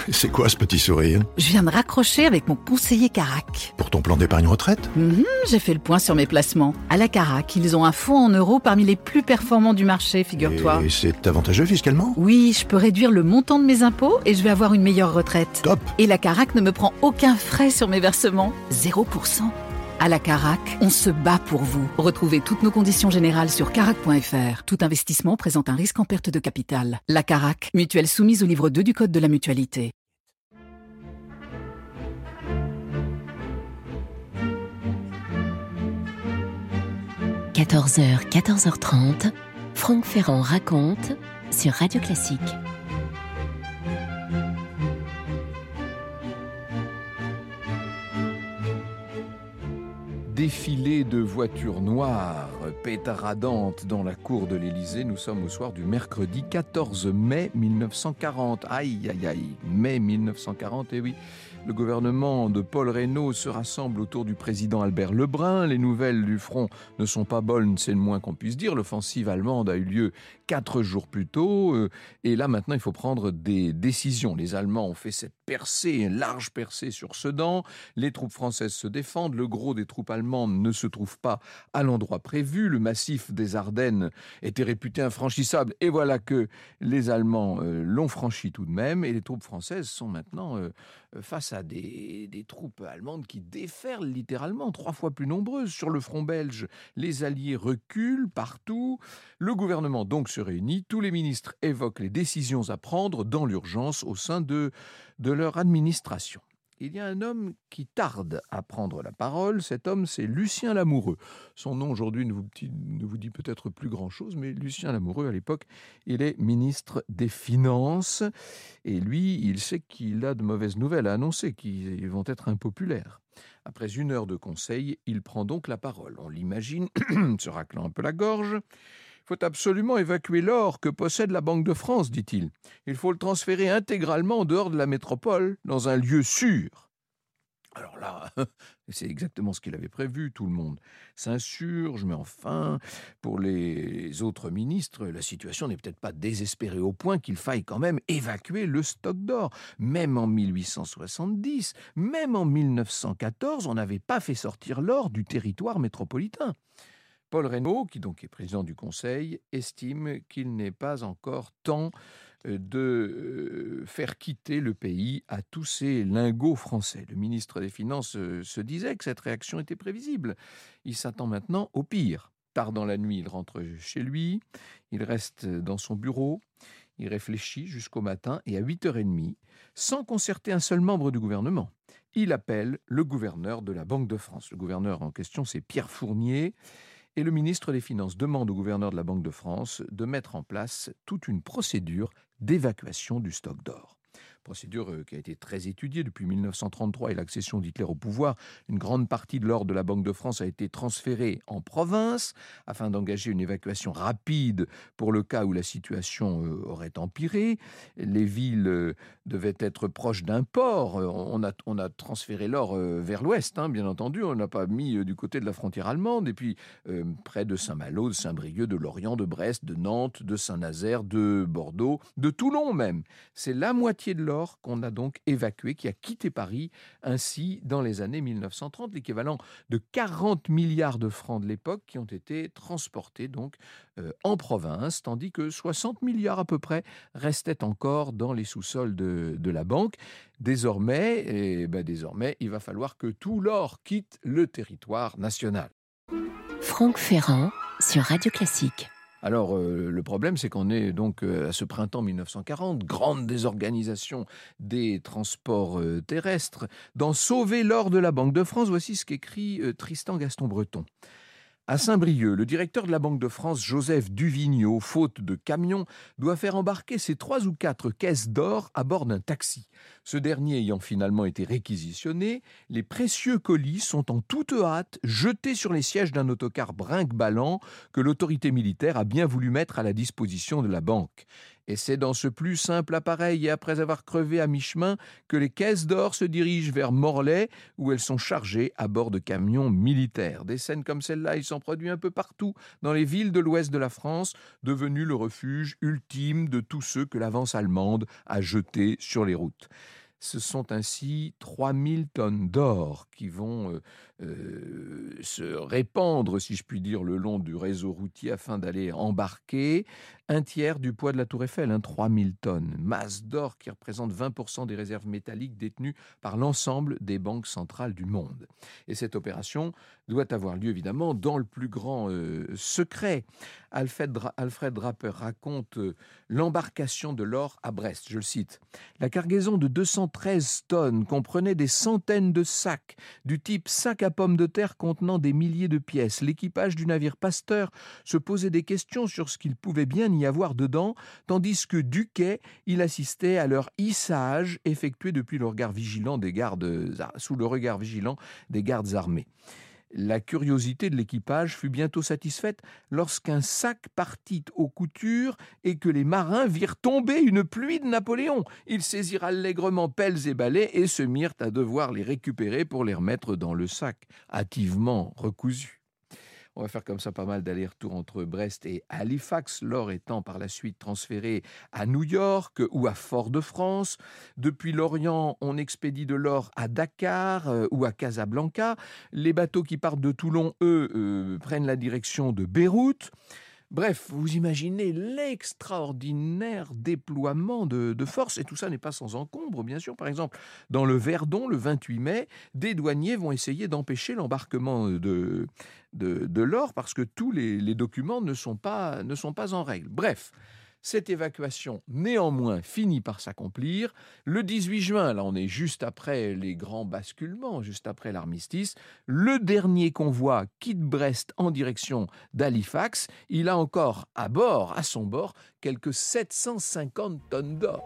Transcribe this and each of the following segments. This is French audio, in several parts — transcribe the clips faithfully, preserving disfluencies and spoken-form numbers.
C'est quoi ce petit sourire? Je viens de raccrocher avec mon conseiller Carac. Pour ton plan d'épargne retraite? Mmh, j'ai fait le point sur mes placements. À la Carac, ils ont un fonds en euros parmi les plus performants du marché, figure-toi. Et c'est avantageux fiscalement? Oui, je peux réduire le montant de mes impôts et je vais avoir une meilleure retraite. Top! Et la Carac ne me prend aucun frais sur mes versements. zéro pour cent. À la Carac, on se bat pour vous. Retrouvez toutes nos conditions générales sur carac point f r. Tout investissement présente un risque en perte de capital. La Carac, mutuelle soumise au livre deux du Code de la mutualité. quatorze heures, quatorze heures trente, Franck Ferrand raconte sur Radio Classique. Défilé de voitures noires pétaradantes dans la cour de l'Élysée. Nous sommes au soir du mercredi quatorze mai mille neuf cent quarante. Aïe, aïe, aïe, mai mille neuf cent quarante, et oui. Le gouvernement de Paul Reynaud se rassemble autour du président Albert Lebrun. Les nouvelles du front ne sont pas bonnes, c'est le moins qu'on puisse dire. L'offensive allemande a eu lieu quatre jours plus tôt. Et là, maintenant, il faut prendre des décisions. Les Allemands ont fait cette percée, une large percée sur Sedan. Les troupes françaises se défendent. Le gros des troupes allemandes ne se trouve pas à l'endroit prévu. Le massif des Ardennes était réputé infranchissable. Et voilà que les Allemands euh, l'ont franchi tout de même. Et les troupes françaises sont maintenant euh, face à Des, des troupes allemandes qui déferlent littéralement, trois fois plus nombreuses. Sur le front belge, les alliés reculent partout. Le gouvernement donc se réunit. Tous les ministres évoquent les décisions à prendre dans l'urgence au sein de, de leur administration. Il y a un homme qui tarde à prendre la parole. Cet homme, c'est Lucien Lamoureux. Son nom aujourd'hui ne vous, ne vous dit peut-être plus grand-chose, mais Lucien Lamoureux, à l'époque, il est ministre des Finances. Et lui, il sait qu'il a de mauvaises nouvelles à annoncer, qui vont être impopulaires. Après une heure de conseil, il prend donc la parole. On l'imagine, se raclant un peu la gorge. Il faut absolument évacuer l'or que possède la Banque de France, dit-il. Il faut le transférer intégralement en dehors de la métropole, dans un lieu sûr. Alors là, c'est exactement ce qu'il avait prévu. Tout le monde s'insurge, mais enfin, pour les autres ministres, la situation n'est peut-être pas désespérée au point qu'il faille quand même évacuer le stock d'or. Même en mille huit cent soixante-dix, même en mille neuf cent quatorze, on n'avait pas fait sortir l'or du territoire métropolitain. Paul Reynaud, qui donc est président du Conseil, estime qu'il n'est pas encore temps de faire quitter le pays à tous ces lingots français. Le ministre des Finances se disait que cette réaction était prévisible. Il s'attend maintenant au pire. Tard dans la nuit, il rentre chez lui, il reste dans son bureau, il réfléchit jusqu'au matin et à huit heures trente, sans concerter un seul membre du gouvernement, il appelle le gouverneur de la Banque de France. Le gouverneur en question, c'est Pierre Fournier. Et le ministre des Finances demande au gouverneur de la Banque de France de mettre en place toute une procédure d'évacuation du stock d'or. Procédure qui a été très étudiée depuis mille neuf cent trente-trois et l'accession d'Hitler au pouvoir. Une grande partie de l'or de la Banque de France a été transférée en province afin d'engager une évacuation rapide pour le cas où la situation aurait empiré. Les villes devaient être proches d'un port. On a, on a transféré l'or vers l'ouest, hein, bien entendu. On n'a pas mis du côté de la frontière allemande. Et puis, euh, près de Saint-Malo, de Saint-Brieuc, de Lorient, de Brest, de Nantes, de Saint-Nazaire, de Bordeaux, de Toulon même. C'est la moitié de l'or qu'on a donc évacué, qui a quitté Paris ainsi dans les années mille neuf cent trente, l'équivalent de quarante milliards de francs de l'époque qui ont été transportés donc euh, en province, tandis que soixante milliards à peu près restaient encore dans les sous-sols de, de la banque. Désormais, et ben désormais, il va falloir que tout l'or quitte le territoire national. Franck Ferrand sur Radio Classique. Alors, euh, le problème, c'est qu'on est donc euh, à ce printemps mille neuf cent quarante, grande désorganisation des transports euh, terrestres. Dans Sauver l'or de la Banque de France, voici ce qu'écrit euh, Tristan Gaston Breton. À Saint-Brieuc, le directeur de la Banque de France, Joseph Duvigneau, faute de camion, doit faire embarquer ses trois ou quatre caisses d'or à bord d'un taxi. Ce dernier ayant finalement été réquisitionné, les précieux colis sont en toute hâte jetés sur les sièges d'un autocar brinque-ballant que l'autorité militaire a bien voulu mettre à la disposition de la banque. Et c'est dans ce plus simple appareil et après avoir crevé à mi-chemin que les caisses d'or se dirigent vers Morlaix où elles sont chargées à bord de camions militaires. Des scènes comme celle-là, il s'en produit un peu partout dans les villes de l'ouest de la France, devenues le refuge ultime de tous ceux que l'avance allemande a jetés sur les routes. Ce sont ainsi trois mille tonnes d'or qui vont euh, euh, se répandre, si je puis dire, le long du réseau routier afin d'aller embarquer un tiers du poids de la Tour Eiffel, hein, trois mille tonnes. Masse d'or qui représente vingt pour cent des réserves métalliques détenues par l'ensemble des banques centrales du monde. Et cette opération doit avoir lieu évidemment dans le plus grand euh, secret. Alfred, Dra- Alfred Draper raconte euh, l'embarcation de l'or à Brest. Je le cite. La cargaison de deux cent treize tonnes comprenait des centaines de sacs, du type sac à pommes de terre contenant des milliers de pièces. L'équipage du navire Pasteur se posait des questions sur ce qu'il pouvait bien y avoir dedans, tandis que du quai, il assistait à leur hissage effectué depuis le regard vigilant des gardes, sous le regard vigilant des gardes armés. La curiosité de l'équipage fut bientôt satisfaite lorsqu'un sac partit aux coutures et que les marins virent tomber une pluie de Napoléon. Ils saisirent allègrement pelles et balais et se mirent à devoir les récupérer pour les remettre dans le sac, hâtivement recousu. On va faire comme ça pas mal d'allers-retours entre Brest et Halifax, l'or étant par la suite transféré à New York ou à Fort-de-France. Depuis l'Orient, on expédie de l'or à Dakar euh, ou à Casablanca. Les bateaux qui partent de Toulon, eux, euh, prennent la direction de Beyrouth. Bref, vous imaginez l'extraordinaire déploiement de, de force, et tout ça n'est pas sans encombre, bien sûr. Par exemple, dans le Verdon, le vingt-huit mai, des douaniers vont essayer d'empêcher l'embarquement de, de, de l'or parce que tous les, les documents ne sont pas, ne sont pas en règle. Bref, cette évacuation, néanmoins, finit par s'accomplir. Le dix-huit juin, là on est juste après les grands basculements, juste après l'armistice, le dernier convoi quitte Brest en direction d'Halifax. Il a encore à bord, à son bord, quelques sept cent cinquante tonnes d'or.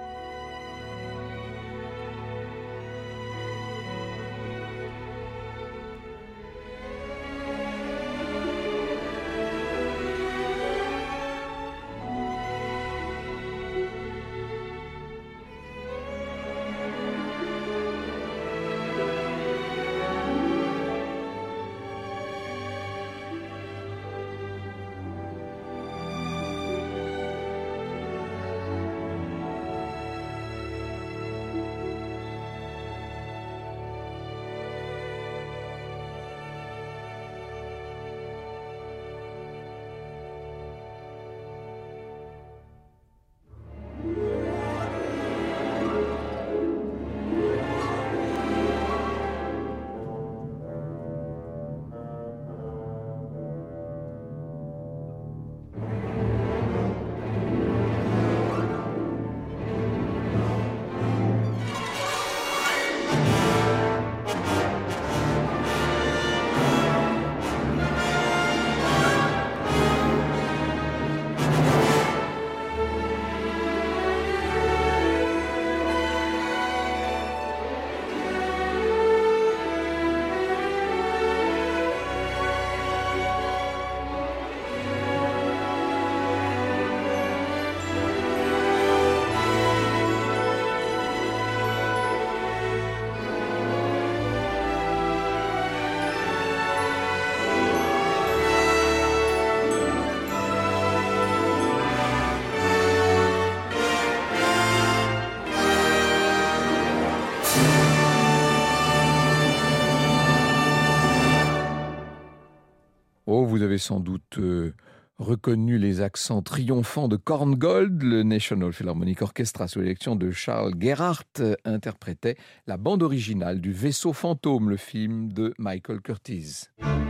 Oh, vous avez sans doute euh, reconnu les accents triomphants de Korngold. Le National Philharmonic Orchestra, sous l'élection de Charles Gerhardt, interprétait la bande originale du Vaisseau fantôme, le film de Michael Curtiz.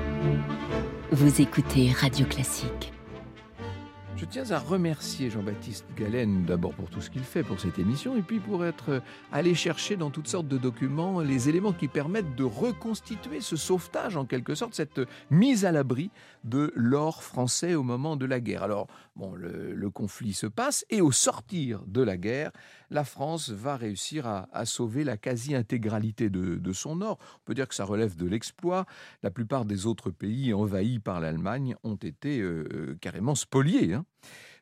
Vous écoutez Radio Classique. Je tiens à remercier Jean-Baptiste Galen d'abord pour tout ce qu'il fait pour cette émission et puis pour être allé chercher dans toutes sortes de documents les éléments qui permettent de reconstituer ce sauvetage en quelque sorte, cette mise à l'abri de l'or français au moment de la guerre. Alors, bon, le, le conflit se passe et au sortir de la guerre, la France va réussir à, à sauver la quasi-intégralité de, de son or. On peut dire que ça relève de l'exploit. La plupart des autres pays envahis par l'Allemagne ont été euh, carrément spoliés, hein.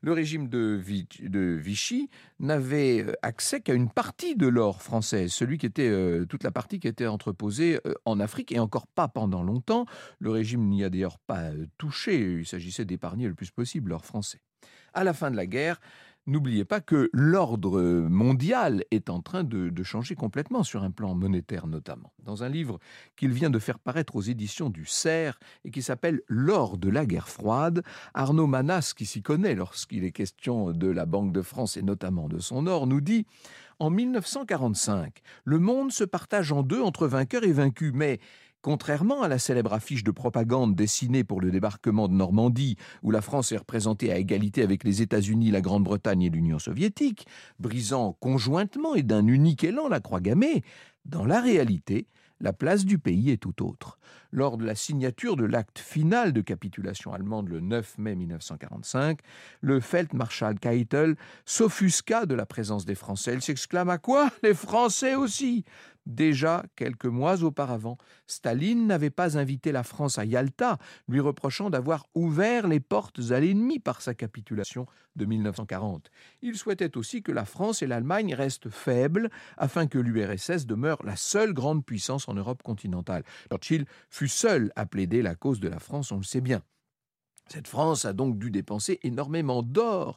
Le régime de, de Vichy n'avait accès qu'à une partie de l'or français, celui qui était, euh, toute la partie qui était entreposée euh, en Afrique, et encore pas pendant longtemps. Le régime n'y a d'ailleurs pas euh, touché, il s'agissait d'épargner le plus possible l'or français. À la fin de la guerre, n'oubliez pas que l'ordre mondial est en train de, de changer complètement sur un plan monétaire notamment. Dans un livre qu'il vient de faire paraître aux éditions du Cerf et qui s'appelle « L'or de la guerre froide », Arnaud Manas, qui s'y connaît lorsqu'il est question de la Banque de France et notamment de son or, nous dit « En mille neuf cent quarante-cinq, le monde se partage en deux entre vainqueurs et vaincus, mais... » Contrairement à la célèbre affiche de propagande dessinée pour le débarquement de Normandie, où la France est représentée à égalité avec les États-Unis, la Grande-Bretagne et l'Union soviétique, brisant conjointement et d'un unique élan la croix gammée, dans la réalité, la place du pays est tout autre. Lors de la signature de l'acte final de capitulation allemande le neuf mai mille neuf cent quarante-cinq, le Feldmarschall Keitel s'offusqua de la présence des Français. Il s'exclama « Quoi ? Les Français aussi ?» Déjà, quelques mois auparavant, Staline n'avait pas invité la France à Yalta, lui reprochant d'avoir ouvert les portes à l'ennemi par sa capitulation de mille neuf cent quarante. Il souhaitait aussi que la France et l'Allemagne restent faibles, afin que l'U R S S demeure la seule grande puissance en Europe continentale. Churchill fut seul à plaider la cause de la France, on le sait bien. Cette France a donc dû dépenser énormément d'or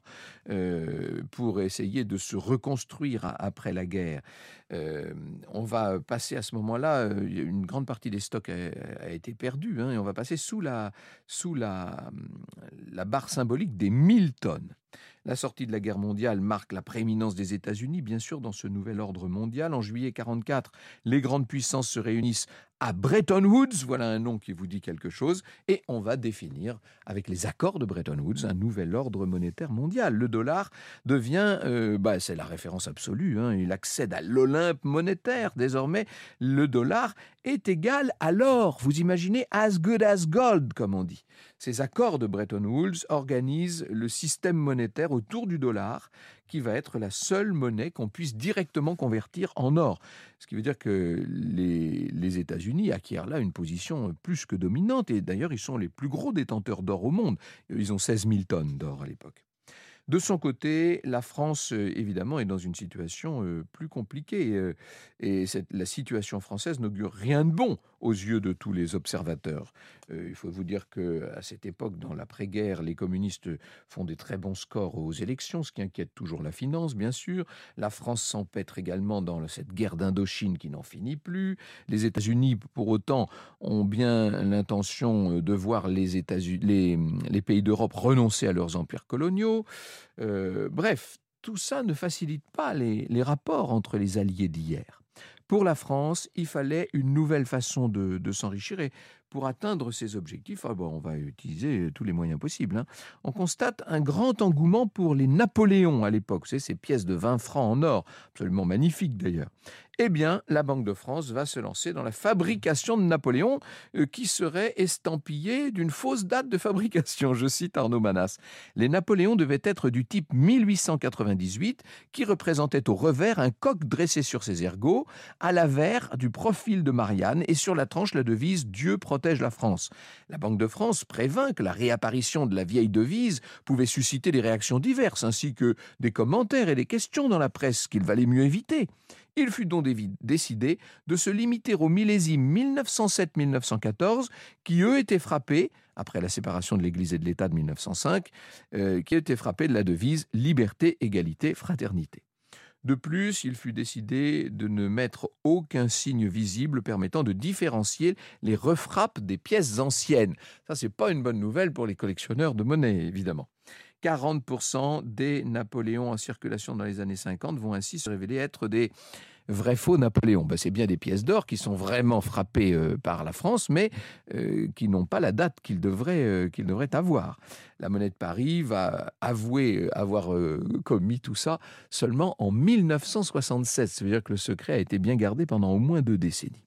euh, pour essayer de se reconstruire à, après la guerre. Euh, on va passer à ce moment-là, euh, une grande partie des stocks a, a été perdue, hein, et on va passer sous la, sous la, la barre symbolique des mille tonnes. La sortie de la guerre mondiale marque la prééminence des États-Unis, bien sûr, dans ce nouvel ordre mondial. En juillet quarante-quatre, les grandes puissances se réunissent à Bretton Woods, voilà un nom qui vous dit quelque chose, et on va définir, avec les accords de Bretton Woods, un nouvel ordre monétaire mondial. Le dollar devient, euh, bah, c'est la référence absolue, hein, il accède à l'Olympe monétaire. Désormais, le dollar est égal à l'or. Vous imaginez, as good as gold, comme on dit. Ces accords de Bretton Woods organisent le système monétaire autour du dollar, qui va être la seule monnaie qu'on puisse directement convertir en or. Ce qui veut dire que les, les États-Unis acquièrent là une position plus que dominante, et d'ailleurs ils sont les plus gros détenteurs d'or au monde. Ils ont seize mille tonnes d'or à l'époque. De son côté, la France, euh, évidemment, est dans une situation euh, plus compliquée. Euh, et cette, la situation française n'augure rien de bon aux yeux de tous les observateurs. Euh, il faut vous dire qu'à cette époque, dans l'après-guerre, les communistes font des très bons scores aux élections, ce qui inquiète toujours la finance, bien sûr. La France s'empêtre également dans cette guerre d'Indochine qui n'en finit plus. Les États-Unis, pour autant, ont bien l'intention de voir les, États-Unis, les, les pays d'Europe renoncer à leurs empires coloniaux. Euh, bref, tout ça ne facilite pas les, les rapports entre les alliés d'hier. Pour la France, il fallait une nouvelle façon de, de s'enrichir, et pour atteindre ces objectifs, ah bon, on va utiliser tous les moyens possibles. Hein. On constate un grand engouement pour les Napoléons à l'époque, c'est ces pièces de vingt francs en or, absolument magnifiques d'ailleurs. Eh bien, la Banque de France va se lancer dans la fabrication de Napoléon, euh, qui serait estampillé d'une fausse date de fabrication. Je cite Arnaud Manas. Les Napoléons devaient être du type mille huit cent quatre-vingt-dix-huit, qui représentait au revers un coq dressé sur ses ergots, à l'avers du profil de Marianne, et sur la tranche la devise « Dieu protège la France ». La Banque de France prévint que la réapparition de la vieille devise pouvait susciter des réactions diverses, ainsi que des commentaires et des questions dans la presse qu'il valait mieux éviter. Il fut donc décidé de se limiter aux millésimes mille neuf cent sept à mille neuf cent quatorze, qui eux étaient frappés, après la séparation de l'Église et de l'État de mille neuf cent cinq, euh, qui étaient frappés de la devise « Liberté, égalité, fraternité ». De plus, il fut décidé de ne mettre aucun signe visible permettant de différencier les refrappes des pièces anciennes. Ça, c'est pas une bonne nouvelle pour les collectionneurs de monnaie, évidemment. quarante pour cent des Napoléons en circulation dans les années cinquante vont ainsi se révéler être des vrais faux Napoléons. Ben, c'est bien des pièces d'or qui sont vraiment frappées euh, par la France, mais euh, qui n'ont pas la date qu'ils devraient, euh, qu'ils devraient avoir. La monnaie de Paris va avouer avoir euh, commis tout ça seulement en mille neuf cent soixante-sept. Ça veut dire que le secret a été bien gardé pendant au moins deux décennies.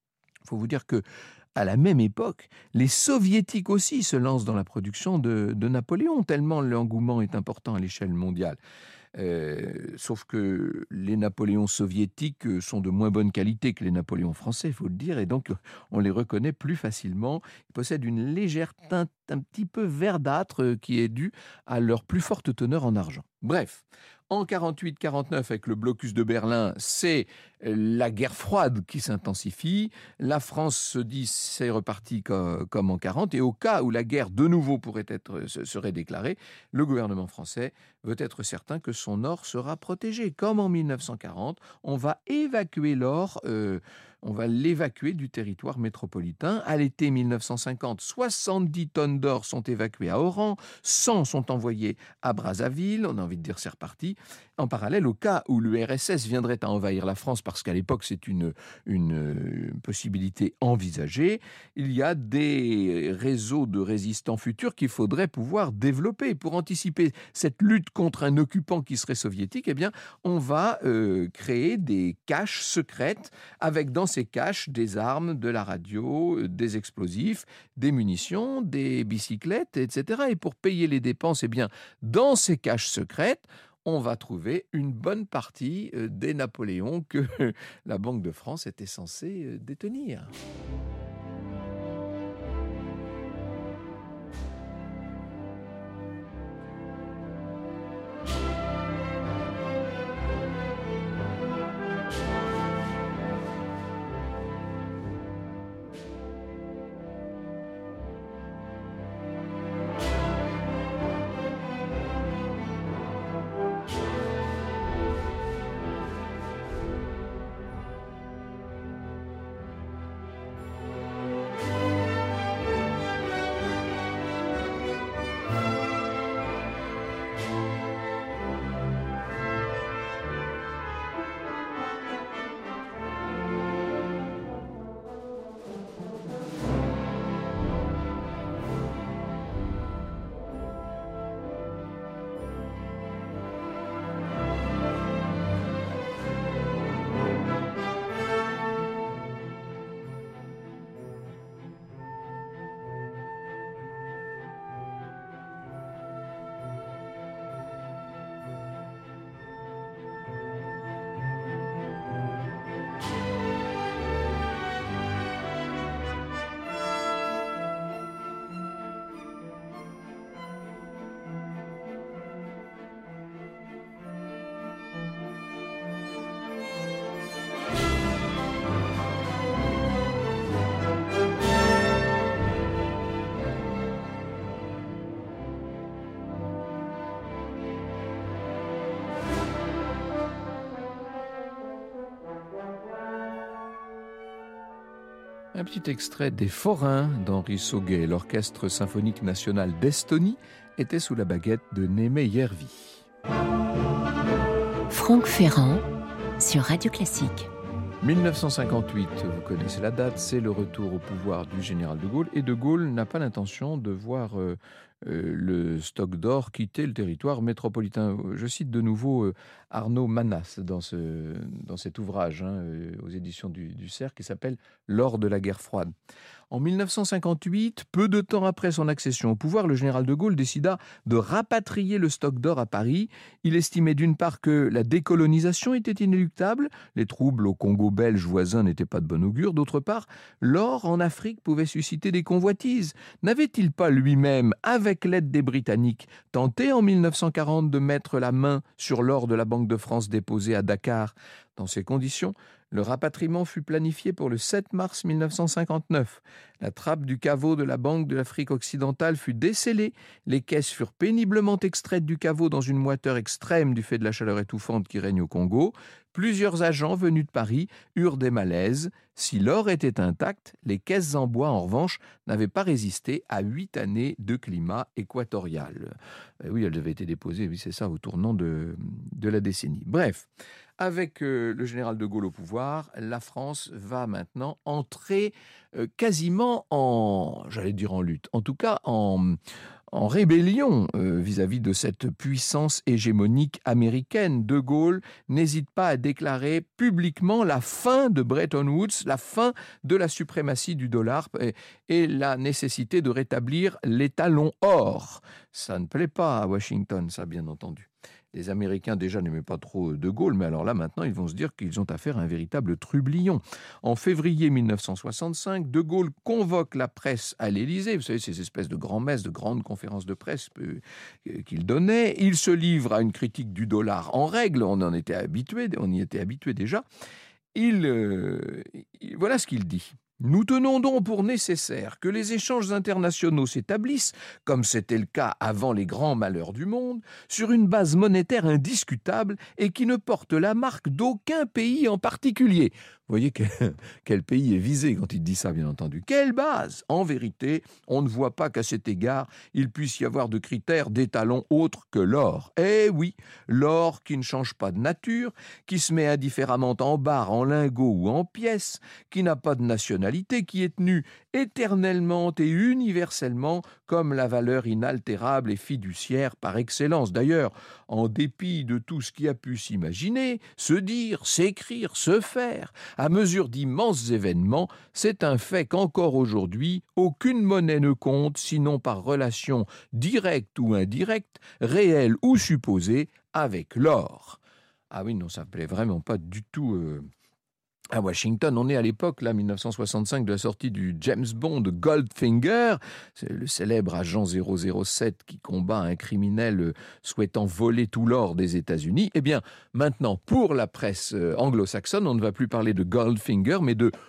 Il faut vous dire que à la même époque, les Soviétiques aussi se lancent dans la production de, de Napoléon, tellement l'engouement est important à l'échelle mondiale. Euh, sauf que les Napoléons soviétiques sont de moins bonne qualité que les Napoléons français, il faut le dire, et donc on les reconnaît plus facilement. Ils possèdent une légère teinte un petit peu verdâtre qui est due à leur plus forte teneur en argent. Bref, en quarante-huit quarante-neuf, avec le blocus de Berlin, c'est la guerre froide qui s'intensifie. La France se dit c'est reparti comme en quarante, et au cas où la guerre de nouveau pourrait être, serait déclarée, le gouvernement français veut être certain que son or sera protégé. Comme en mille neuf cent quarante, on va évacuer l'or, euh, on va l'évacuer du territoire métropolitain. À l'été mille neuf cent cinquante, soixante-dix tonnes d'or sont évacuées à Oran, cent sont envoyées à Brazzaville. On a envie de dire c'est reparti. En parallèle, au cas où l'U R S S viendrait à envahir la France, parce qu'à l'époque c'est une, une possibilité envisagée, il y a des réseaux de résistants futurs qu'il faudrait pouvoir développer. Pour anticiper cette lutte contre un occupant qui serait soviétique, eh bien, on va euh, créer des caches secrètes avec dans ces caches des armes, de la radio, des explosifs, des munitions, des bicyclettes, et cetera. Et pour payer les dépenses, eh bien, dans ces caches secrètes, on va trouver une bonne partie des Napoléons que la Banque de France était censée détenir. Un petit extrait des Forains d'Henri Sauguet. L'Orchestre symphonique national d'Estonie était sous la baguette de Némé Järvi. Franck Ferrand sur Radio Classique. mille neuf cent cinquante-huit, vous connaissez la date, c'est le retour au pouvoir du général de Gaulle. Et de Gaulle n'a pas l'intention de voir euh, euh, le stock d'or quitter le territoire métropolitain. Je cite de nouveau euh, Arnaud Manas dans, ce, dans cet ouvrage hein, euh, aux éditions du, du Cercle qui s'appelle « L'or de la guerre froide ». En mille neuf cent cinquante-huit, peu de temps après son accession au pouvoir, le général de Gaulle décida de rapatrier le stock d'or à Paris. Il estimait d'une part que la décolonisation était inéluctable, les troubles au Congo belge voisin n'étaient pas de bon augure. D'autre part, l'or en Afrique pouvait susciter des convoitises. N'avait-il pas lui-même, avec l'aide des Britanniques, tenté en mille neuf cent quarante de mettre la main sur l'or de la Banque de France déposé à Dakar ? Dans ces conditions, le rapatriement fut planifié pour le sept mars mille neuf cent cinquante-neuf. La trappe du caveau de la Banque de l'Afrique occidentale fut décellée. Les caisses furent péniblement extraites du caveau dans une moiteur extrême du fait de la chaleur étouffante qui règne au Congo. Plusieurs agents venus de Paris eurent des malaises. Si l'or était intact, les caisses en bois, en revanche, n'avaient pas résisté à huit années de climat équatorial. Et oui, elles avaient été déposées, oui, c'est ça, au tournant de, de la décennie. Bref. Avec euh, le général de Gaulle au pouvoir, la France va maintenant entrer euh, quasiment en, j'allais dire en lutte, en tout cas en, en rébellion euh, vis-à-vis de cette puissance hégémonique américaine. De Gaulle n'hésite pas à déclarer publiquement la fin de Bretton Woods, la fin de la suprématie du dollar et, et la nécessité de rétablir l'étalon or. Ça ne plaît pas à Washington, ça bien entendu. Les Américains déjà n'aimaient pas trop De Gaulle, mais alors là maintenant ils vont se dire qu'ils ont affaire à un véritable trublion. En février mille neuf cent soixante-cinq, De Gaulle convoque la presse à l'Élysée. Vous savez, ces espèces de grands-messes, de grandes conférences de presse euh, qu'il donnait. Il se livre à une critique du dollar en règle, on en était habitué, on y était habitué déjà. Il, euh, il, voilà ce qu'il dit. Nous tenons donc pour nécessaire que les échanges internationaux s'établissent, comme c'était le cas avant les grands malheurs du monde, sur une base monétaire indiscutable et qui ne porte la marque d'aucun pays en particulier. Vous voyez que, quel pays est visé quand il dit ça, bien entendu. Quelle base ? En vérité, on ne voit pas qu'à cet égard, il puisse y avoir de critères d'étalon autres que l'or. Eh oui, l'or qui ne change pas de nature, qui se met indifféremment en barres, en lingots ou en pièces, qui n'a pas de nationalité, qui est tenu éternellement et universellement comme la valeur inaltérable et fiduciaire par excellence. D'ailleurs, en dépit de tout ce qui a pu s'imaginer, se dire, s'écrire, se faire, à mesure d'immenses événements, c'est un fait qu'encore aujourd'hui, aucune monnaie ne compte, sinon par relation directe ou indirecte, réelle ou supposée, avec l'or. Ah oui, non, ça ne plaît vraiment pas du tout... Euh À Washington, on est à l'époque, là, mille neuf cent soixante-cinq, de la sortie du James Bond Goldfinger, c'est le célèbre agent zéro zéro sept qui combat un criminel souhaitant voler tout l'or des États-Unis. Eh bien, maintenant, pour la presse anglo-saxonne, on ne va plus parler de Goldfinger, mais de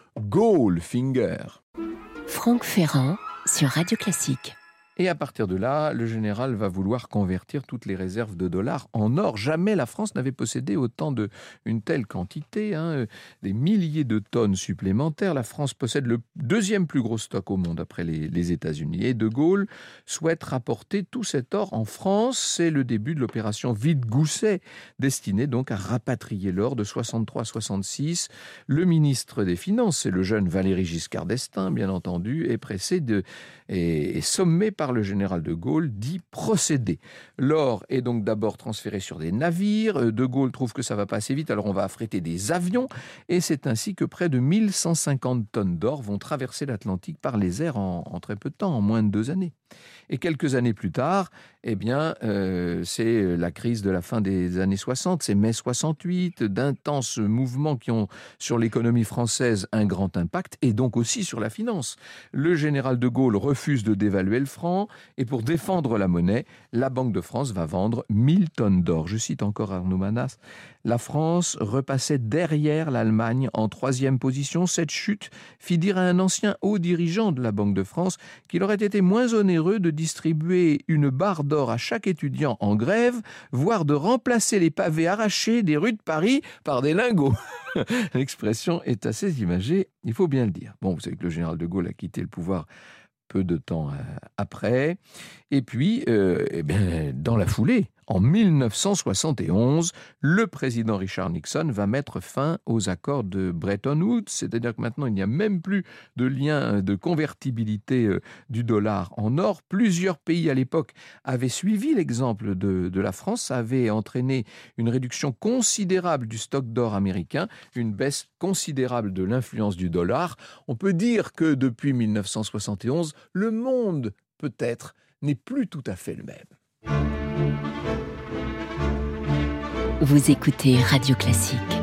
Goldfinger. Franck Ferrand sur Radio Classique. Et à partir de là, le général va vouloir convertir toutes les réserves de dollars en or. Jamais la France n'avait possédé autant de, une telle quantité, hein, des milliers de tonnes supplémentaires. La France possède le deuxième plus gros stock au monde après les, les États-Unis. Et De Gaulle souhaite rapporter tout cet or en France. C'est le début de l'opération Vide-Gousset, destinée donc à rapatrier l'or de soixante-trois à soixante-six. Le ministre des Finances, c'est le jeune Valéry Giscard d'Estaing, bien entendu, est pressé de, et, et sommé par le général de Gaulle d'y procéder. L'or est donc d'abord transféré sur des navires. De Gaulle trouve que ça va pas assez vite, alors on va affréter des avions. Et c'est ainsi que près de mille cent cinquante tonnes d'or vont traverser l'Atlantique par les airs en, en très peu de temps, en moins de deux années. Et quelques années plus tard, eh bien, euh, c'est la crise de la fin des années soixante, c'est mai soixante-huit, d'intenses mouvements qui ont sur l'économie française un grand impact et donc aussi sur la finance. Le général de Gaulle refuse de dévaluer le franc et pour défendre la monnaie, la Banque de France va vendre mille tonnes d'or. Je cite encore Arnaud Manas. La France repassait derrière l'Allemagne en troisième position. Cette chute fit dire à un ancien haut dirigeant de la Banque de France qu'il aurait été moins onéreux de distribuer une barre d'or à chaque étudiant en grève, voire de remplacer les pavés arrachés des rues de Paris par des lingots. L'expression est assez imagée, il faut bien le dire. Bon, vous savez que le général de Gaulle a quitté le pouvoir peu de temps après. Et puis, euh, eh bien, dans la foulée, en mille neuf cent soixante et onze, le président Richard Nixon va mettre fin aux accords de Bretton Woods, c'est-à-dire que maintenant, il n'y a même plus de lien de convertibilité du dollar en or. Plusieurs pays à l'époque avaient suivi l'exemple de, de la France, ça avait entraîné une réduction considérable du stock d'or américain, une baisse considérable de l'influence du dollar. On peut dire que depuis mille neuf cent soixante et onze, le monde, peut-être, n'est plus tout à fait le même. Vous écoutez Radio Classique.